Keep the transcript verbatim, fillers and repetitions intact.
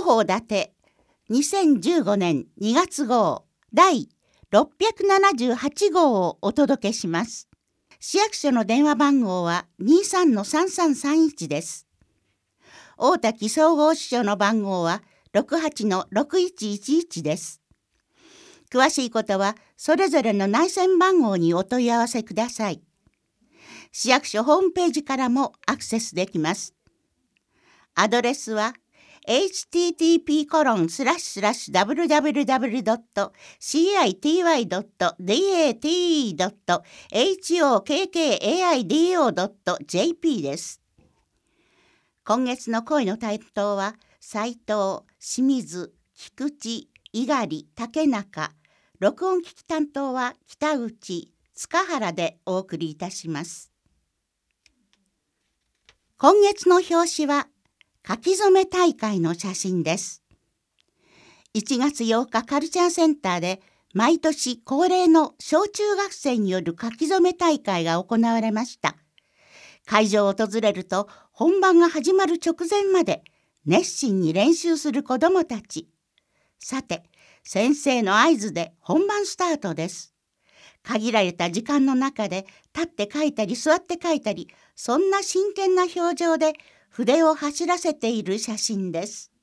報立てにせんじゅうごねんにがつ号第ろっぴゃくななじゅうはち号をお届けします。市役所の電話番号は にじゅうさんのさんさんさんいち です。大滝総合支所の番号は ろくはちのろくいちいちいち です。詳しいことはそれぞれの内線番号にお問い合わせください。市役所ホームページからもアクセスできます。アドレスは エイチティーティーピーコロンスラッシュスラッシュダブルダブルダブルドットシーアイティーワイドットディーエーティードットエイチオーケーケーエーアイディーオードットジェーピー です。今月の声の担当は斉藤、清水、菊池、猪狩、竹中、録音機器担当は北内、塚原でお送りいたします。今月の表紙は書き初め大会の写真です。いちがつようかカルチャーセンターで毎年恒例の小中学生による書き初め大会が行われました。会場を訪れると本番が始まる直前まで熱心に練習する子どもたち。さて、先生の合図で本番スタートです。限られた時間の中で立って書いたり座って書いたり、そんな真剣な表情で筆を走らせている写真です。